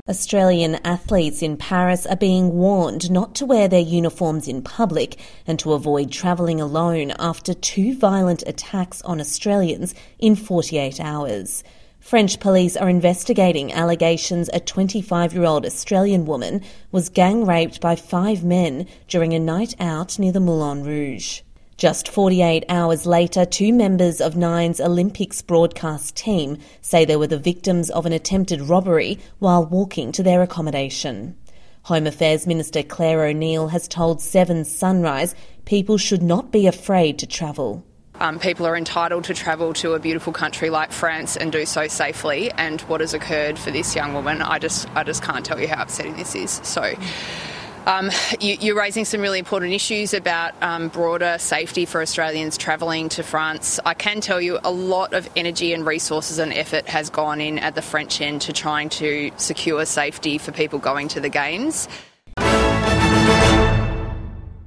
Australian athletes in Paris are being warned not to wear their uniforms in public and to avoid travelling alone after two violent attacks on Australians in 48 hours. French police are investigating allegations a 25-year-old Australian woman was gang-raped by 5 men during a night out near the Moulin Rouge. Just 48 hours later, 2 members of Nine's Olympics broadcast team say they were the victims of an attempted robbery while walking to their accommodation. Home Affairs Minister Claire O'Neil has told 7 Sunrise people should not be afraid to travel. People are entitled to travel to a beautiful country like France and do so safely, and what has occurred for this young woman, I just can't tell you how upsetting this is. So you're raising some really important issues about broader safety for Australians travelling to France. I can tell you a lot of energy and resources and effort has gone in at the French end to trying to secure safety for people going to the Games.